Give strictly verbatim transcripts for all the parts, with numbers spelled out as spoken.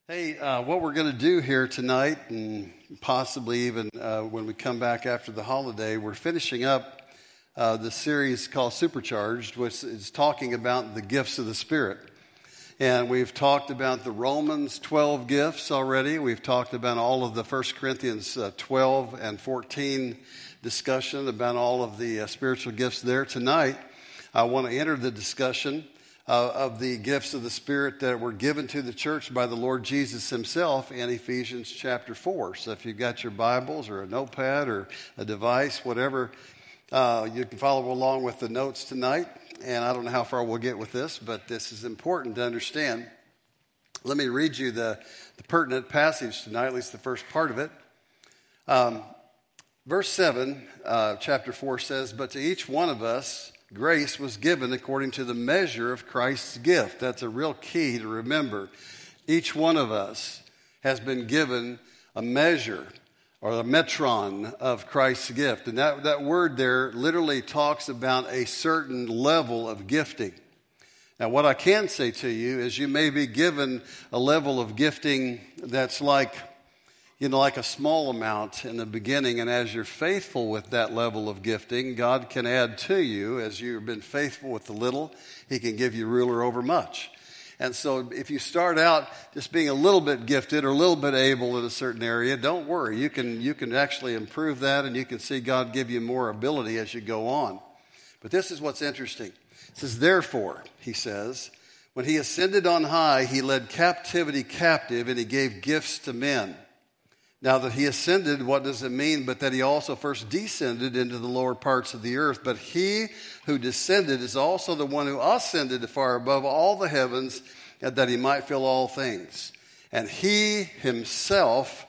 Hey, uh, what we're going to do here tonight, and possibly even uh, when we come back after the holiday, we're finishing up uh, the series called Supercharged, which is talking about the gifts of the Spirit. And we've talked about the Romans twelve gifts already. We've talked about all of the First Corinthians uh, twelve and fourteen discussion about all of the uh, spiritual gifts there. Tonight, I want to enter the discussion Uh, of the gifts of the Spirit that were given to the church by the Lord Jesus himself in Ephesians chapter four. So if you've got your Bibles or a notepad or a device, whatever, uh, you can follow along with the notes tonight. And I don't know how far we'll get with this, but this is important to understand. Let me read you the, the pertinent passage tonight, at least the first part of it. Um, verse seven, uh, chapter four says, "But to each one of us grace was given according to the measure of Christ's gift." That's a real key to remember. Each one of us has been given a measure or the metron of Christ's gift. And that, that word there literally talks about a certain level of gifting. Now, what I can say to you is you may be given a level of gifting that's like, you know, like a small amount in the beginning, and as you're faithful with that level of gifting, God can add to you. As you've been faithful with the little, he can give you ruler over much. And so if you start out just being a little bit gifted or a little bit able in a certain area, don't worry. You can, you can actually improve that, and you can see God give you more ability as you go on. But this is what's interesting. It says, "Therefore," he says, "when he ascended on high, he led captivity captive, and he gave gifts to men. Now that he ascended, what does it mean? But that he also first descended into the lower parts of the earth. But he who descended is also the one who ascended far above all the heavens, that he might fill all things. And he himself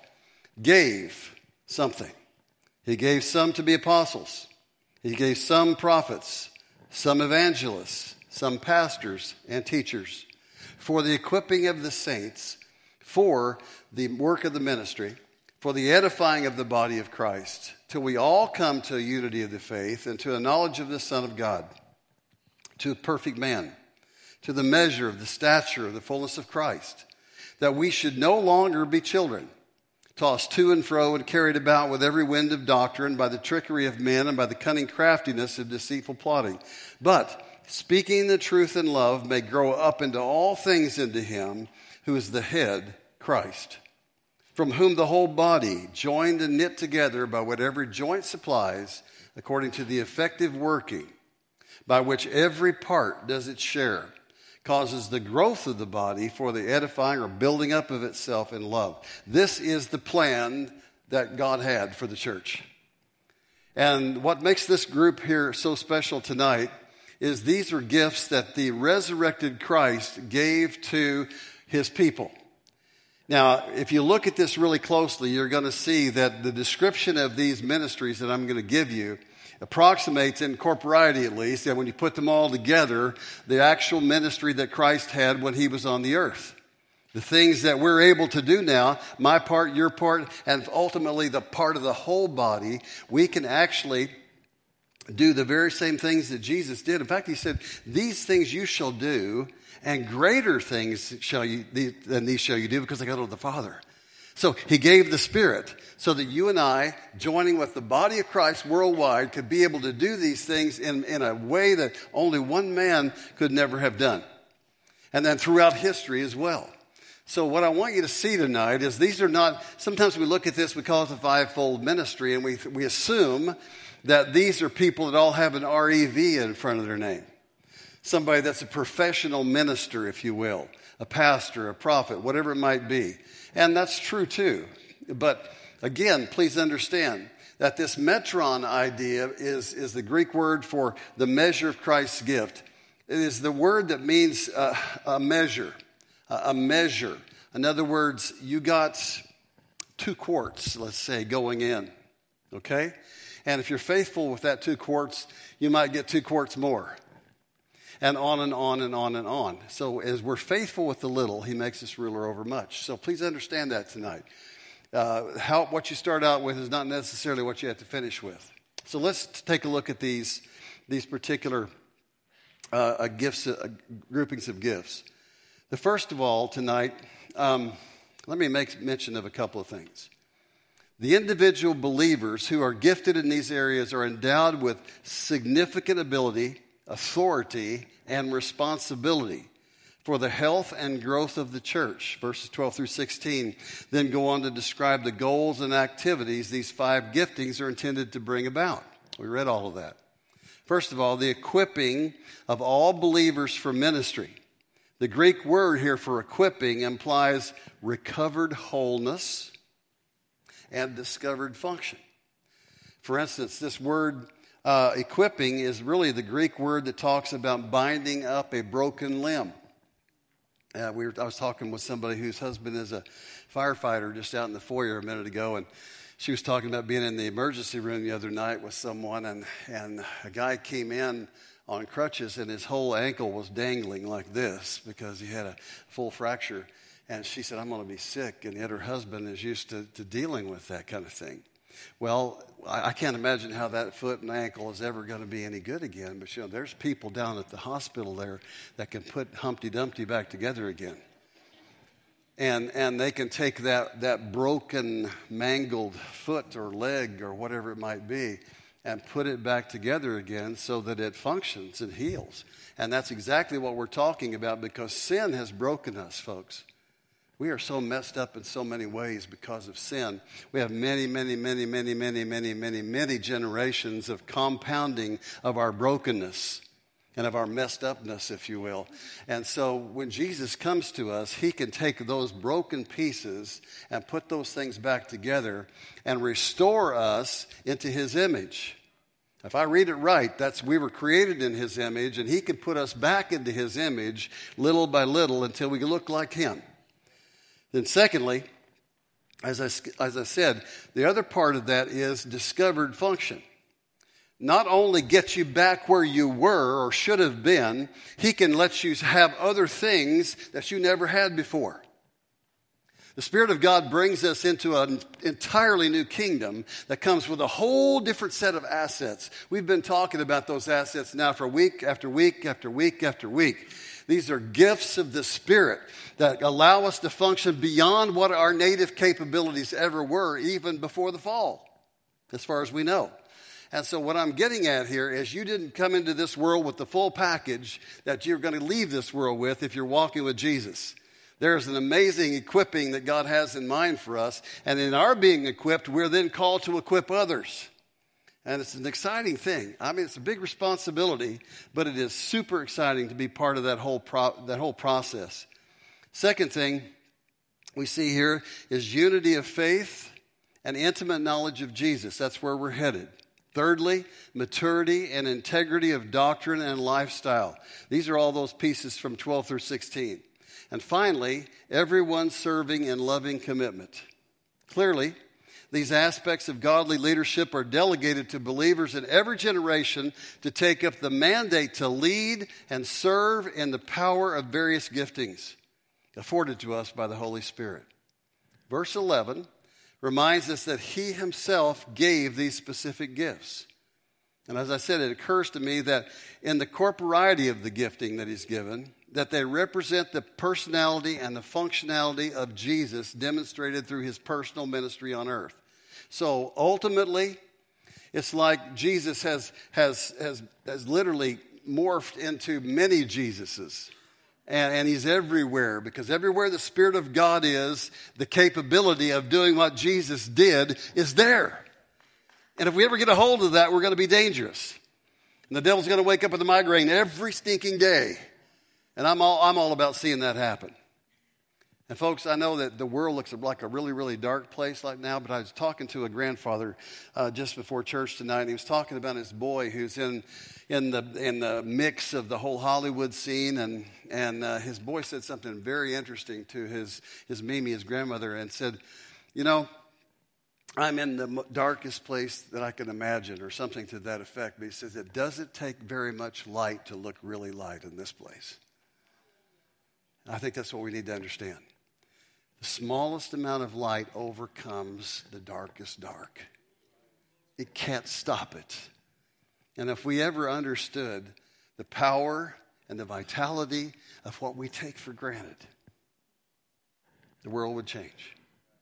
gave something. He gave some to be apostles. He gave some prophets, some evangelists, some pastors and teachers, for the equipping of the saints, for the work of the ministry, for the edifying of the body of Christ, till we all come to a unity of the faith and to a knowledge of the Son of God, to a perfect man, to the measure of the stature of the fullness of Christ, that we should no longer be children, tossed to and fro and carried about with every wind of doctrine by the trickery of men and by the cunning craftiness of deceitful plotting. But speaking the truth in love may grow up into all things into him who is the head, Christ, from whom the whole body, joined and knit together by what every joint supplies, according to the effective working, by which every part does its share, causes the growth of the body for the edifying or building up of itself in love." This is the plan that God had for the church. And what makes this group here so special tonight is these are gifts that the resurrected Christ gave to his people. Now, if you look at this really closely, you're going to see that the description of these ministries that I'm going to give you approximates, in corporeity at least, that when you put them all together, the actual ministry that Christ had when he was on the earth. The things that we're able to do now, my part, your part, and ultimately the part of the whole body, we can actually do the very same things that Jesus did. In fact, he said, "These things you shall do, and greater things shall you than these shall you do, because I go to the Father." So he gave the Spirit so that you and I, joining with the body of Christ worldwide, could be able to do these things in, in a way that only one man could never have done. And then throughout history as well. So what I want you to see tonight is these are not, sometimes we look at this, we call it the fivefold ministry, and we, we assume that these are people that all have an R E V in front of their name. Somebody that's a professional minister, if you will, a pastor, a prophet, whatever it might be. And that's true too. But again, please understand that this metron idea is, is the Greek word for the measure of Christ's gift. It is the word that means uh, a measure, a measure. In other words, you got two quarts, let's say, going in, okay? And if you're faithful with that two quarts, you might get two quarts more. And on and on and on and on. So as we're faithful with the little, he makes us ruler over much. So please understand that tonight. Uh, how what you start out with is not necessarily what you have to finish with. So let's take a look at these, these particular uh, uh, gifts, uh, groupings of gifts. The first of all tonight, um, Let me make mention of a couple of things. The individual believers who are gifted in these areas are endowed with significant ability, authority, and responsibility for the health and growth of the church. Verses twelve through sixteen then go on to describe the goals and activities these five giftings are intended to bring about. We read all of that. First of all, the equipping of all believers for ministry. The Greek word here for equipping implies recovered wholeness and discovered function. For instance, this word uh, equipping is really the Greek word that talks about binding up a broken limb. Uh, we were, I was talking with somebody whose husband is a firefighter just out in the foyer a minute ago, and she was talking about being in the emergency room the other night with someone, and, and a guy came in on crutches, and his whole ankle was dangling like this because he had a full fracture. And she said, I'm going to be sick. And yet her husband is used to, to dealing with that kind of thing. Well, I, I can't imagine how that foot and ankle is ever going to be any good again. But, you know, there's people down at the hospital there that can put Humpty Dumpty back together again. And and they can take that, that broken, mangled foot or leg or whatever it might be and put it back together again so that it functions and heals. And that's exactly what we're talking about, because sin has broken us, folks. We are so messed up in so many ways because of sin. We have many, many, many, many, many, many, many, many generations of compounding of our brokenness and of our messed upness, if you will. And so when Jesus comes to us, he can take those broken pieces and put those things back together and restore us into his image. If I read it right, that's we were created in his image, and he can put us back into his image little by little until we look like him. Then secondly, as I, as I said, the other part of that is discovered function. Not only get you back where you were or should have been, he can let you have other things that you never had before. The Spirit of God brings us into an entirely new kingdom that comes with a whole different set of assets. We've been talking about those assets now for week after week after week after week. These are gifts of the Spirit that allow us to function beyond what our native capabilities ever were, even before the fall, as far as we know. And so what I'm getting at here is you didn't come into this world with the full package that you're going to leave this world with if you're walking with Jesus. There's an amazing equipping that God has in mind for us. And in our being equipped, we're then called to equip others. And it's an exciting thing. I mean, it's a big responsibility, but it is super exciting to be part of that whole pro- that whole process. Second thing we see here is unity of faith and intimate knowledge of Jesus. That's where we're headed. Thirdly, maturity and integrity of doctrine and lifestyle. These are all those pieces from twelve through sixteen. And finally, everyone serving in loving commitment. Clearly, these aspects of godly leadership are delegated to believers in every generation to take up the mandate to lead and serve in the power of various giftings afforded to us by the Holy Spirit. Verse eleven reminds us that he himself gave these specific gifts. And as I said, it occurs to me that in the corporeity of the gifting that he's given, that they represent the personality and the functionality of Jesus demonstrated through his personal ministry on earth. So ultimately, it's like Jesus has, has, has, has literally morphed into many Jesuses. And, and he's everywhere, because everywhere the Spirit of God is, the capability of doing what Jesus did is there. And if we ever get a hold of that, we're going to be dangerous. And the devil's going to wake up with a migraine every stinking day. And I'm all, I'm all about seeing that happen. And folks, I know that the world looks like a really, really dark place like now, but I was talking to a grandfather uh, just before church tonight, and he was talking about his boy who's in in the in the mix of the whole Hollywood scene, and and uh, his boy said something very interesting to his his Mimi, his grandmother, and said, you know, I'm in the darkest place that I can imagine, or something to that effect. But he says, it doesn't take very much light to look really light in this place. I think that's what we need to understand. The smallest amount of light overcomes the darkest dark. It can't stop it. And if we ever understood the power and the vitality of what we take for granted, the world would change.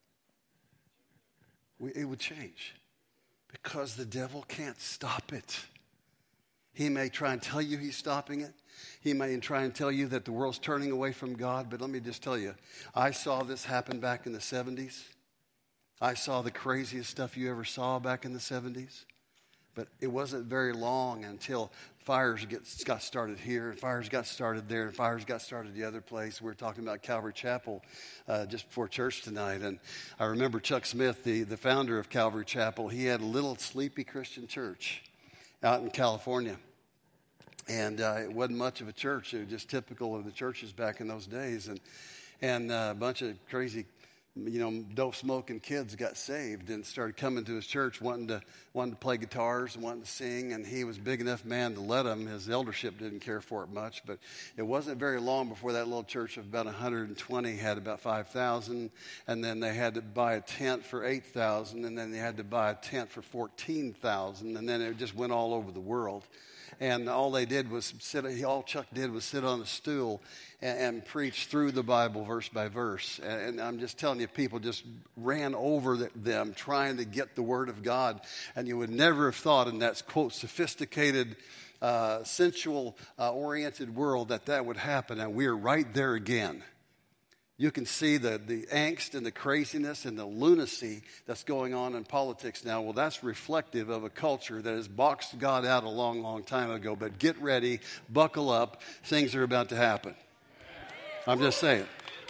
We, it would change because the devil can't stop it. He may try and tell you he's stopping it. He may try and tell you that the world's turning away from God. But let me just tell you, I saw this happen back in the seventies. I saw the craziest stuff you ever saw back in the seventies. But it wasn't very long until fires get, got started here, and fires got started there, and fires got started the other place. We were talking about Calvary Chapel uh, just before church tonight. And I remember Chuck Smith, the, the founder of Calvary Chapel, he had a little sleepy Christian church out in California. And uh, it wasn't much of a church. It was just typical of the churches back in those days. And and uh, a bunch of crazy, you know, dope-smoking kids got saved and started coming to his church wanting to wanting to play guitars and wanting to sing. And he was a big enough man to let them. His eldership didn't care for it much. But it wasn't very long before that little church of about one hundred twenty had about five thousand. And then they had to buy a tent for eight thousand. And then they had to buy a tent for fourteen thousand. And then it just went all over the world. And all they did was sit, all Chuck did was sit on a stool and, and preach through the Bible verse by verse. And, and I'm just telling you, people just ran over the, them trying to get the Word of God. And you would never have thought in that, quote, sophisticated, uh, sensual, uh, oriented world that that would happen. And we're right there again. You can see the, the angst and the craziness and the lunacy that's going on in politics now. Well, that's reflective of a culture that has boxed God out a long, long time ago. But get ready, buckle up, things are about to happen. I'm just saying.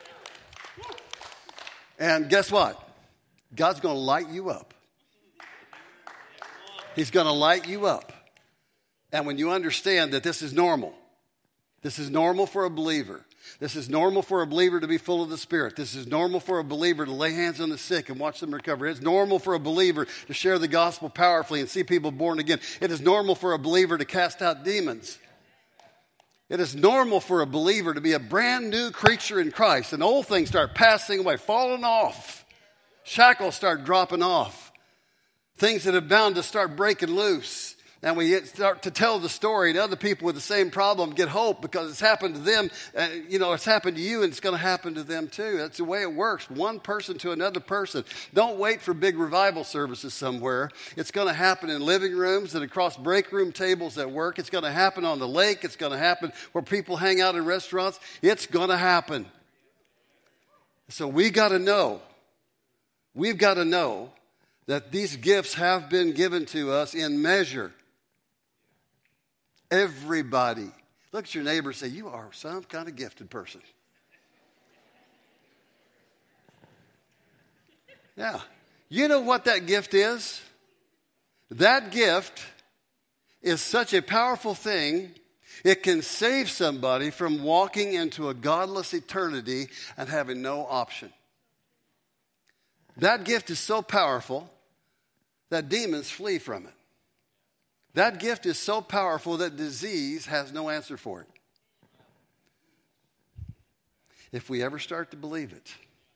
And guess what? God's going to light you up. He's going to light you up. And when you understand that this is normal, this is normal for a believer. This is normal for a believer to be full of the Spirit. This is normal for a believer to lay hands on the sick and watch them recover. It's normal for a believer to share the gospel powerfully and see people born again. It is normal for a believer to cast out demons. It is normal for a believer to be a brand new creature in Christ. And old things start passing away, falling off. Shackles start dropping off. Things that have bound to start breaking loose. And we start to tell the story, and other people with the same problem get hope because it's happened to them. Uh, you know, it's happened to you, and it's going to happen to them too. That's the way it works, one person to another person. Don't wait for big revival services somewhere. It's going to happen in living rooms and across break room tables at work. It's going to happen on the lake. It's going to happen where people hang out in restaurants. It's going to happen. So we got to know. We've got to know that these gifts have been given to us in measure. Everybody. Look at your neighbor and say, you are some kind of gifted person. Yeah. You know what that gift is? That gift is such a powerful thing, it can save somebody from walking into a godless eternity and having no option. That gift is so powerful that demons flee from it. That gift is so powerful that disease has no answer for it. If we ever start to believe it,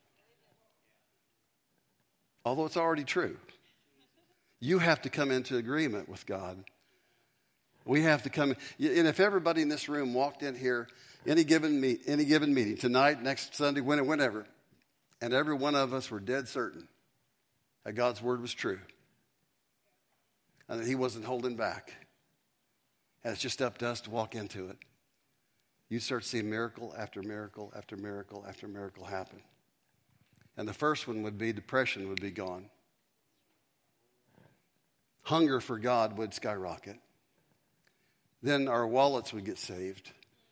although it's already true, you have to come into agreement with God. We have to come in. And if everybody in this room walked in here, any given meet, any given meeting, tonight, next Sunday, whenever, and every one of us were dead certain that God's word was true, and that he wasn't holding back. And it's just up to us to walk into it. You start seeing miracle after miracle after miracle after miracle happen. And the first one would be depression would be gone. Hunger for God would skyrocket. Then our wallets would get saved.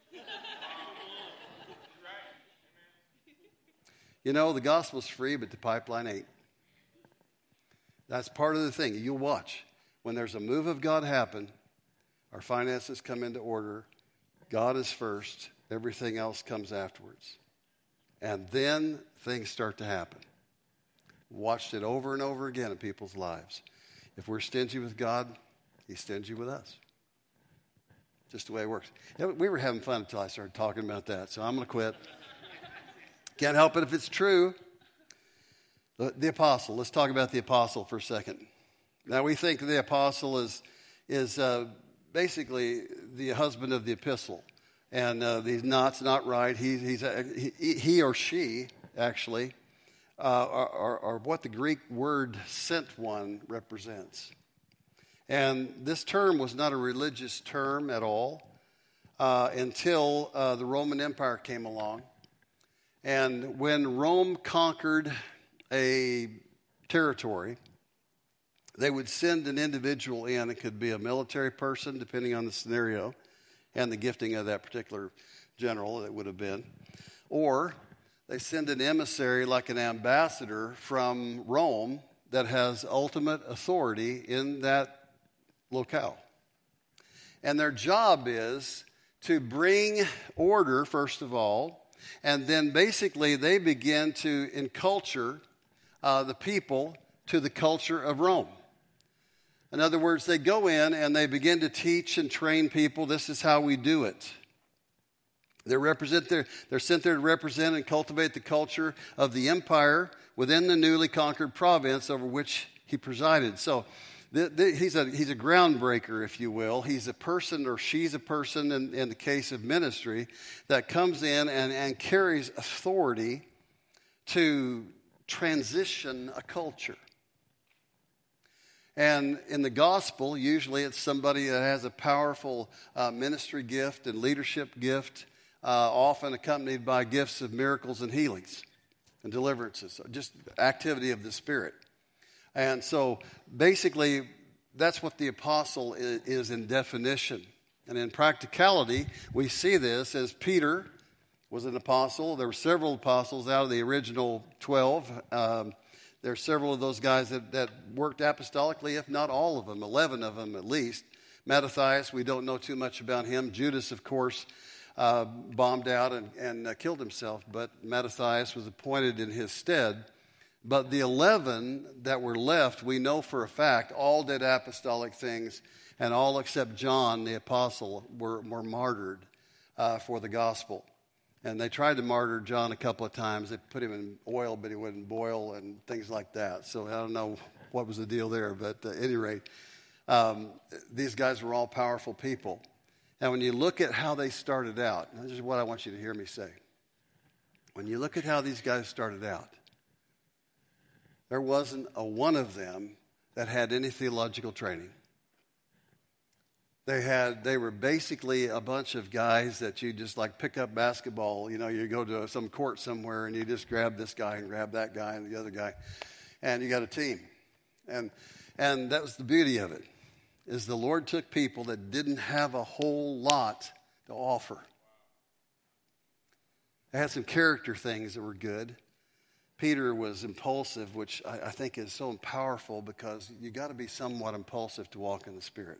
You know, the gospel's free, but the pipeline ain't. That's part of the thing. You'll watch. When there's a move of God happen, our finances come into order. God is first. Everything else comes afterwards. And then things start to happen. Watched it over and over again in people's lives. If we're stingy with God, he's stingy with us. Just the way it works. We were having fun until I started talking about that, so I'm going to quit. Can't help it if it's true. The apostle. Let's talk about the apostle for a second. Now, we think the apostle is is uh, basically the husband of the epistle. And uh, he's not, it's not right. He, he's a, he, he or she, actually, uh, are, are, are what the Greek word sent one represents. And this term was not a religious term at all uh, until uh, the Roman Empire came along. And when Rome conquered a territory, they would send an individual in. It could be a military person, depending on the scenario and the gifting of that particular general that would have been. Or they send an emissary, like an ambassador from Rome, that has ultimate authority in that locale. And their job is to bring order, first of all, and then basically they begin to enculture uh, the people to the culture of Rome. In other words, they go in and they begin to teach and train people. This is how we do it. They represent their, they're sent there to represent and cultivate the culture of the empire within the newly conquered province over which he presided. So the, the, he's, a, he's a groundbreaker, if you will. He's a person, or she's a person in, in the case of ministry, that comes in and, and carries authority to transition a culture. And in the gospel, usually it's somebody that has a powerful uh, ministry gift and leadership gift, uh, often accompanied by gifts of miracles and healings and deliverances, just activity of the Spirit. And so basically, that's what the apostle is, is in definition. And in practicality, we see this as Peter was an apostle. There were several apostles out of the original twelve. Um, There are several of those guys that, that worked apostolically, if not all of them, eleven of them at least. Mattathias, we don't know too much about him. Judas, of course, uh, bombed out and, and uh, killed himself, but Mattathias was appointed in his stead. But the eleven that were left, we know for a fact, all did apostolic things, and all except John, the apostle, were, were martyred uh, for the gospel. And they tried to martyr John a couple of times. They put him in oil, but he wouldn't boil and things like that. So I don't know what was the deal there. But at any rate, um, these guys were all powerful people. And when you look at how they started out, this is what I want you to hear me say. When you look at how these guys started out, there wasn't a one of them that had any theological training. They had, they were basically a bunch of guys that you just like pick up basketball. You know, you go to some court somewhere and you just grab this guy and grab that guy and the other guy, and you got a team. And and that was the beauty of it, is the Lord took people that didn't have a whole lot to offer. They had some character things that were good. Peter was impulsive, which I, I think is so powerful, because you got to be somewhat impulsive to walk in the Spirit.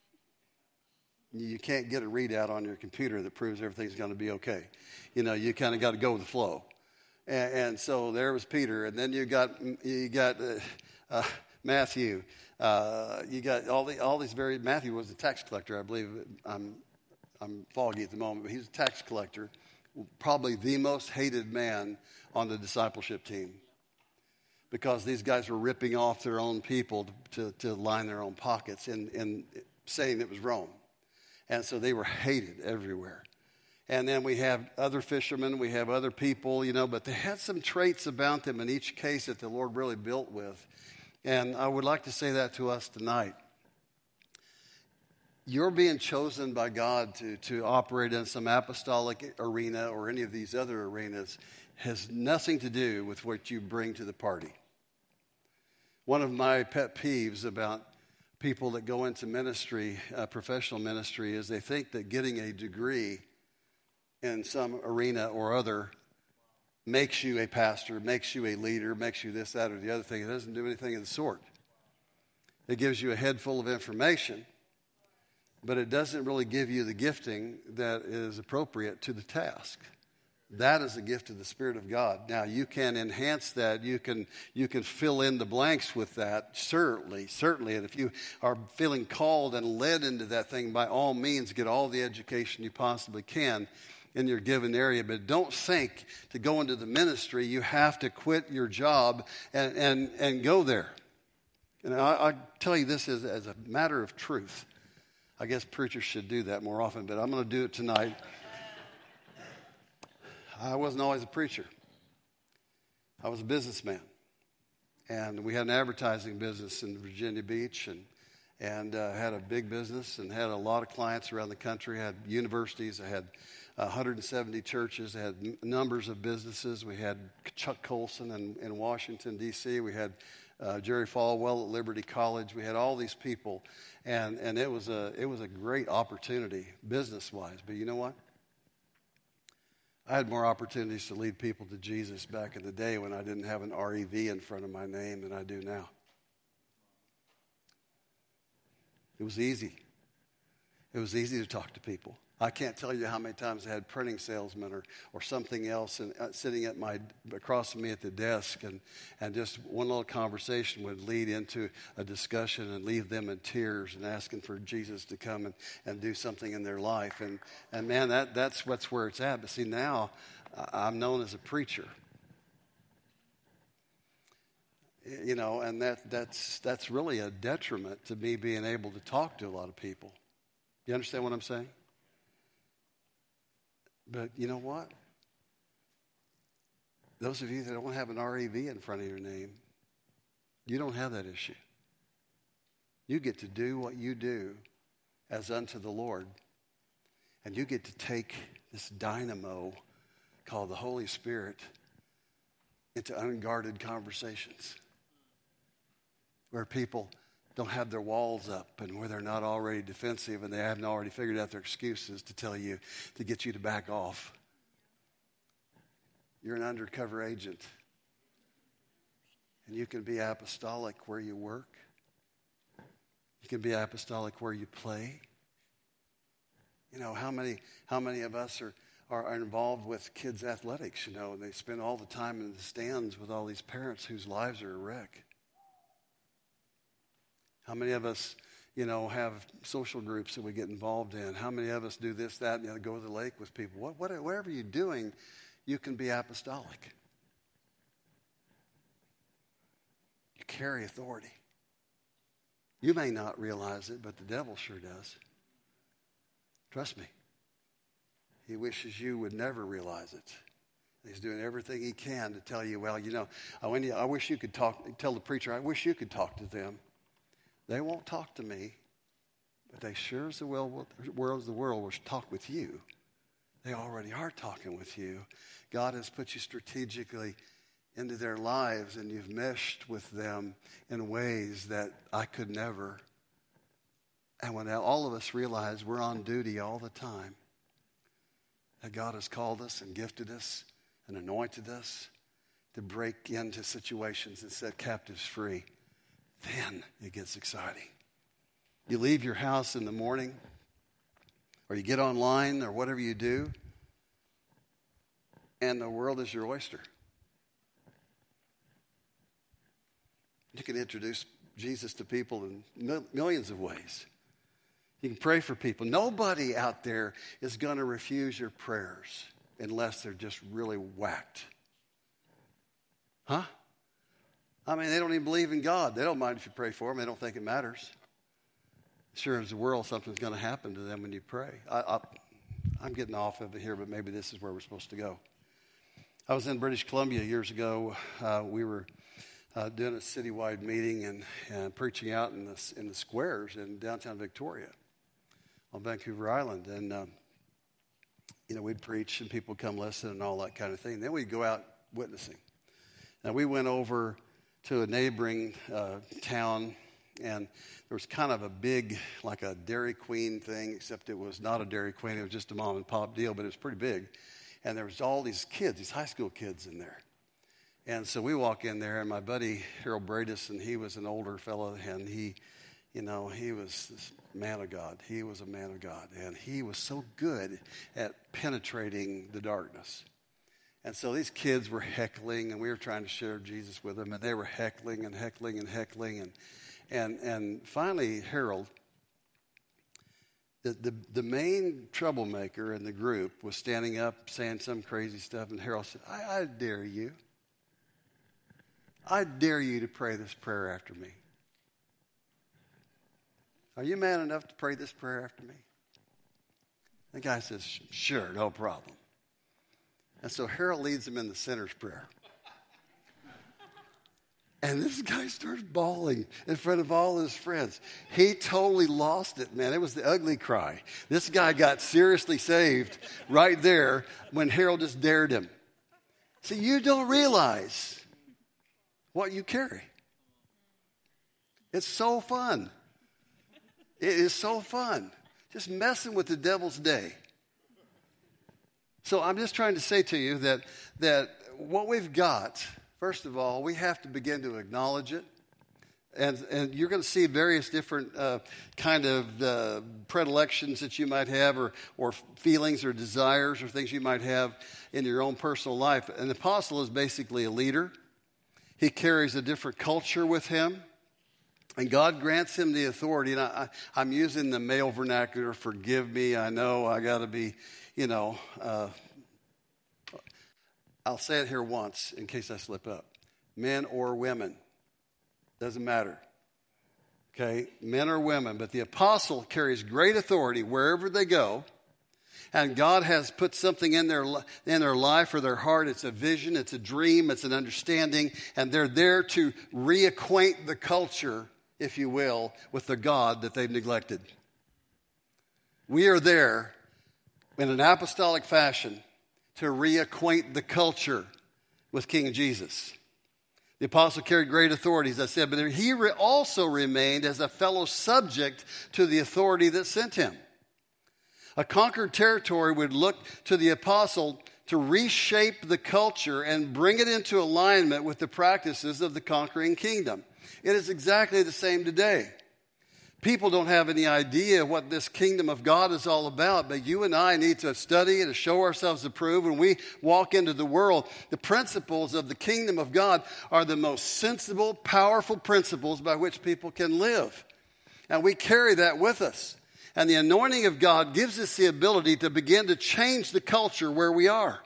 You can't get a readout on your computer that proves everything's going to be okay. You know, you kind of got to go with the flow. And, and so there was Peter, and then you got you got uh, uh, Matthew. Uh, you got all the all these very. Matthew was a tax collector, I believe. I'm I'm foggy at the moment, but he's a tax collector, probably the most hated man on the discipleship team, because these guys were ripping off their own people to to, to line their own pockets and and saying it was Rome. And so they were hated everywhere. And then we have other fishermen, we have other people, you know, but they had some traits about them in each case that the Lord really built with. And I would like to say that to us tonight. You're being chosen by God to, to operate in some apostolic arena or any of these other arenas has nothing to do with what you bring to the party. One of my pet peeves about people that go into ministry, uh, professional ministry, is they think that getting a degree in some arena or other makes you a pastor, makes you a leader, makes you this, that, or the other thing. It doesn't do anything of the sort. It gives you a head full of information, but it doesn't really give you the gifting that is appropriate to the task. That is a gift of the Spirit of God. Now, you can enhance that. You can you can fill in the blanks with that, certainly, certainly. And if you are feeling called and led into that thing, by all means, get all the education you possibly can in your given area. But don't think to go into the ministry, you have to quit your job and, and, and go there. And I, I tell you this as, as a matter of truth. I guess preachers should do that more often, but I'm going to do it tonight. I wasn't always a preacher. I was a businessman, and we had an advertising business in Virginia Beach, and and uh, had a big business and had a lot of clients around the country. I had universities. I had uh, one hundred seventy churches. I had n- numbers of businesses. We had Chuck Colson in, in Washington, D C We had uh, Jerry Falwell at Liberty College. We had all these people, and, and it was a it was a great opportunity business-wise. But you know what? I had more opportunities to lead people to Jesus back in the day when I didn't have an R E V in front of my name than I do now. It was easy. It was easy to talk to people. I can't tell you how many times I had printing salesmen or, or something else and, uh, sitting at my across from me at the desk, and, and just one little conversation would lead into a discussion and leave them in tears and asking for Jesus to come and, and do something in their life. And, and man, that, that's what's where it's at. But see, now I'm known as a preacher. You know, and that that's that's really a detriment to me being able to talk to a lot of people. You understand what I'm saying? But you know what? Those of you that don't have an R E V in front of your name, you don't have that issue. You get to do what you do as unto the Lord, and you get to take this dynamo called the Holy Spirit into unguarded conversations, where people don't have their walls up and where they're not already defensive and they haven't already figured out their excuses to tell you, to get you to back off. You're an undercover agent. And you can be apostolic where you work. You can be apostolic where you play. You know, how many how many of us are, are involved with kids' athletics, you know, and they spend all the time in the stands with all these parents whose lives are a wreck. How many of us, you know, have social groups that we get involved in? How many of us do this, that, and the other, go to the lake with people? What, what, whatever you're doing, you can be apostolic. You carry authority. You may not realize it, but the devil sure does. Trust me. He wishes you would never realize it. He's doing everything he can to tell you, well, you know, I, I wish you could talk, tell the preacher, I wish you could talk to them. They won't talk to me, but they sure as the world, world as the world will talk with you. They already are talking with you. God has put you strategically into their lives, and you've meshed with them in ways that I could never. And when all of us realize we're on duty all the time, that God has called us and gifted us and anointed us to break into situations and set captives free, then it gets exciting. You leave your house in the morning, or you get online, or whatever you do, and the world is your oyster. You can introduce Jesus to people in mil- millions of ways. You can pray for people. Nobody out there is going to refuse your prayers unless they're just really whacked. Huh? I mean, they don't even believe in God. They don't mind if you pray for them. They don't think it matters. Sure as the world, something's going to happen to them when you pray. I, I, I'm getting off of it here, but maybe this is where we're supposed to go. I was in British Columbia years ago. Uh, we were uh, doing a citywide meeting and, and preaching out in the, in the squares in downtown Victoria on Vancouver Island. And, um, you know, we'd preach and people would come listen and all that kind of thing. Then we'd go out witnessing. Now, we went over to a neighboring uh, town, and there was kind of a big, like a Dairy Queen thing, except it was not a Dairy Queen. It was just a mom and pop deal, but it was pretty big. And there was all these kids, these high school kids in there. And so we walk in there, and my buddy Harold Bradis, and he was an older fellow, and he, you know, he was this man of God. He was a man of God, and he was so good at penetrating the darkness. And so these kids were heckling, and we were trying to share Jesus with them, and they were heckling and heckling and heckling. And and and finally, Harold, the, the, the main troublemaker in the group, was standing up saying some crazy stuff, and Harold said, I, I dare you. I dare you to pray this prayer after me. Are you man enough to pray this prayer after me? The guy says, sure, no problem. And so Harold leads him in the sinner's prayer. And this guy starts bawling in front of all his friends. He totally lost it, man. It was the ugly cry. This guy got seriously saved right there when Harold just dared him. See, you don't realize what you carry. It's so fun. It is so fun. Just messing with the devil's day. So I'm just trying to say to you that, that what we've got, first of all, we have to begin to acknowledge it. And, and you're going to see various different uh, kind of uh, predilections that you might have or, or feelings or desires or things you might have in your own personal life. An apostle is basically a leader. He carries a different culture with him. And God grants him the authority. And I, I, I'm using the male vernacular. Forgive me. I know I got to be, you know, uh, I'll say it here once in case I slip up. Men or women. Doesn't matter. Okay? Men or women. But the apostle carries great authority wherever they go. And God has put something in their, in their life or their heart. It's a vision. It's a dream. It's an understanding. And they're there to reacquaint the culture, if you will, with the God that they've neglected. We are there in an apostolic fashion to reacquaint the culture with King Jesus. The apostle carried great authority, as I said, but he also remained as a fellow subject to the authority that sent him. A conquered territory would look to the apostle to reshape the culture and bring it into alignment with the practices of the conquering kingdom. It is exactly the same today. People don't have any idea what this kingdom of God is all about, but you and I need to study and to show ourselves approved. When we walk into the world, the principles of the kingdom of God are the most sensible, powerful principles by which people can live. And we carry that with us. And the anointing of God gives us the ability to begin to change the culture where we are.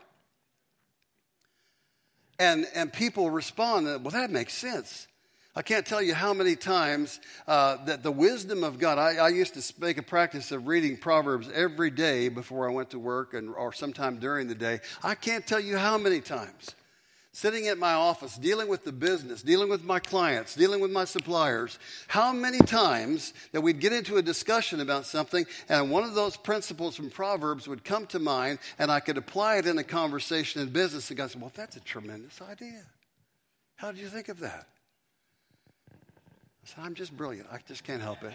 And, and people respond, well, that makes sense. I can't tell you how many times uh, that the wisdom of God, I, I used to make a practice of reading Proverbs every day before I went to work and or sometime during the day. I can't tell you how many times. Sitting at my office, dealing with the business, dealing with my clients, dealing with my suppliers, how many times that we'd get into a discussion about something and one of those principles from Proverbs would come to mind and I could apply it in a conversation in business and God said, well, that's a tremendous idea. How did you think of that? I said, I'm just brilliant. I just can't help it.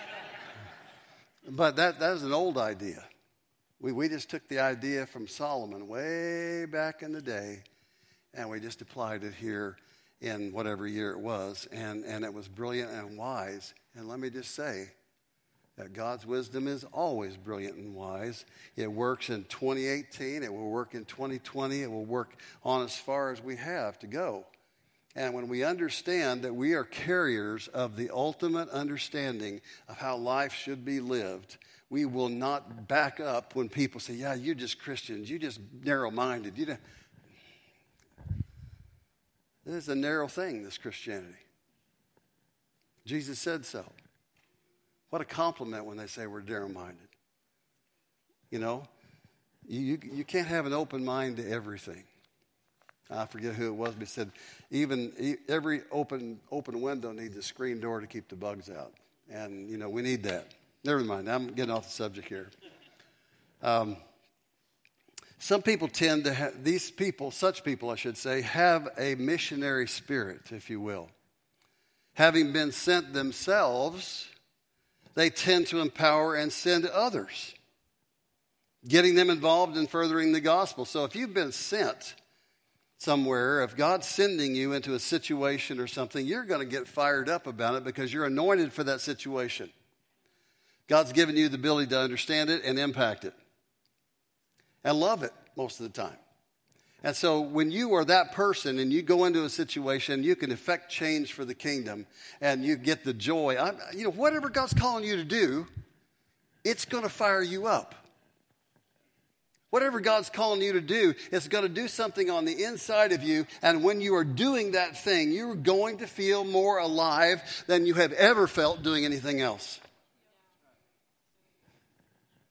But that, that was an old idea. We, we just took the idea from Solomon way back in the day, and we just applied it here in whatever year it was, and, and it was brilliant and wise. And let me just say that God's wisdom is always brilliant and wise. It works in twenty eighteen. It will work in twenty twenty. It will work on as far as we have to go. And when we understand that we are carriers of the ultimate understanding of how life should be lived, we will not back up when people say, yeah, you're just Christians. You're just narrow-minded. You know, this is a narrow thing, this Christianity. Jesus said so. What a compliment when they say we're narrow-minded. You know, you, you, you can't have an open mind to everything. I forget who it was, but he said, even every open open window needs a screen door to keep the bugs out. And, you know, we need that. Never mind. I'm getting off the subject here. Um, some people tend to have, these people, such people, I should say, have a missionary spirit, if you will. Having been sent themselves, they tend to empower and send others, getting them involved in furthering the gospel. So if you've been sent somewhere, if God's sending you into a situation or something, you're going to get fired up about it because you're anointed for that situation. God's given you the ability to understand it and impact it and love it most of the time. And so when you are that person and you go into a situation, you can effect change for the kingdom and you get the joy. I, you know, whatever God's calling you to do, it's going to fire you up. Whatever God's calling you to do, it's going to do something on the inside of you. And when you are doing that thing, you're going to feel more alive than you have ever felt doing anything else.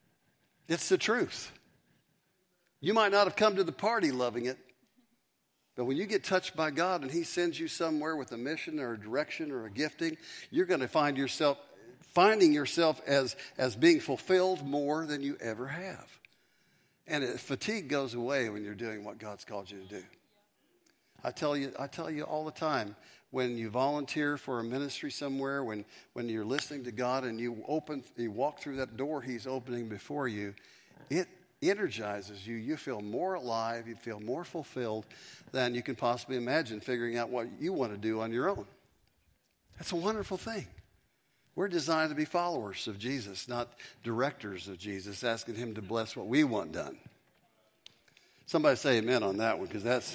It's the truth. You might not have come to the party loving it, But when you get touched by God and he sends you somewhere with a mission or a direction or a gifting, you're going to find yourself finding yourself as, as being fulfilled more than you ever have. And it, fatigue goes away when you're doing what God's called you to do. I tell you, I tell you all the time, when you volunteer for a ministry somewhere, when, when you're listening to God and you open, you walk through that door he's opening before you, it energizes you. You feel more alive. You feel more fulfilled than you can possibly imagine figuring out what you want to do on your own. That's a wonderful thing. We're designed to be followers of Jesus, not directors of Jesus, asking him to bless what we want done. Somebody say amen on that one, because that's...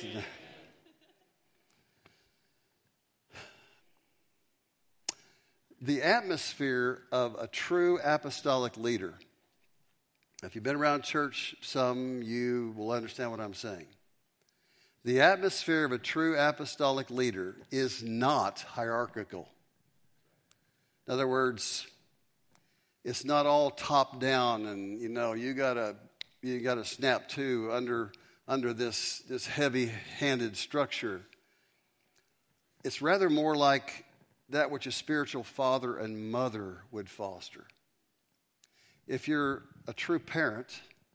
The atmosphere of a true apostolic leader. If you've been around church some, you will understand what I'm saying. The atmosphere of a true apostolic leader is not hierarchical. In other words, it's not all top down and, you know, you gotta you gotta snap to under under this, this heavy-handed structure. It's rather more like that which a spiritual father and mother would foster. If you're a true parent,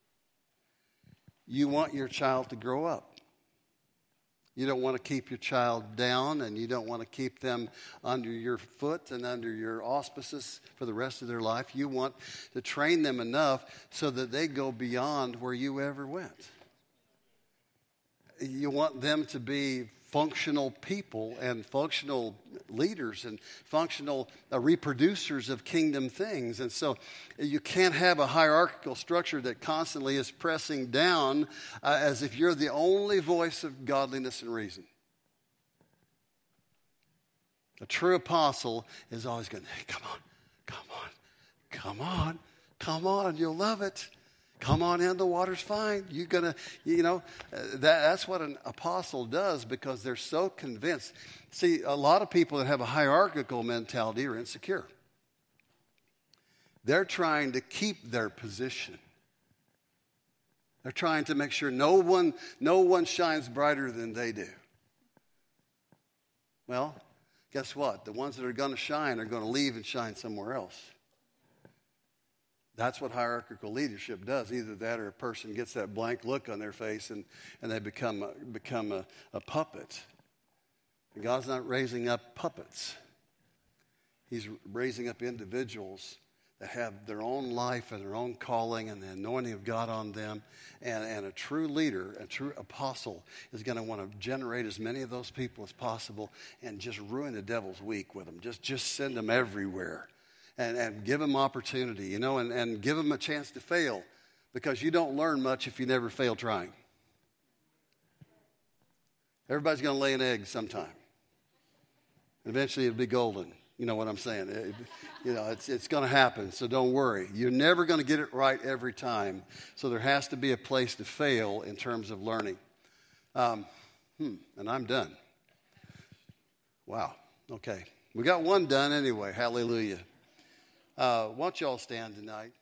you want your child to grow up. You don't want to keep your child down, and you don't want to keep them under your foot and under your auspices for the rest of their life. You want to train them enough so that they go beyond where you ever went. You want them to be functional people and functional leaders and functional uh, reproducers of kingdom things. And so you can't have a hierarchical structure that constantly is pressing down uh, as if you're the only voice of godliness and reason. A true apostle is always going, hey, come on, come on, come on, come on, you'll love it. Come on in, the water's fine. You're going to, you know, uh, that, that's what an apostle does because they're so convinced. See, a lot of people that have a hierarchical mentality are insecure. They're trying to keep their position. They're trying to make sure no one, no one shines brighter than they do. Well, guess what? The ones that are going to shine are going to leave and shine somewhere else. That's what hierarchical leadership does. Either that or a person gets that blank look on their face and, and they become, a, become a, a puppet. And God's not raising up puppets. He's raising up individuals that have their own life and their own calling and the anointing of God on them. And, and a true leader, a true apostle, is going to want to generate as many of those people as possible and just ruin the devil's week with them. Just, just send them everywhere. And, and give them opportunity, you know, and, and give them a chance to fail because you don't learn much if you never fail trying. Everybody's going to lay an egg sometime. Eventually it'll be golden. You know what I'm saying? It, you know, it's, it's going to happen, so don't worry. You're never going to get it right every time. So there has to be a place to fail in terms of learning. Um, hmm, and I'm done. Wow. Okay. We got one done anyway. Hallelujah. Uh, why don't you all stand tonight?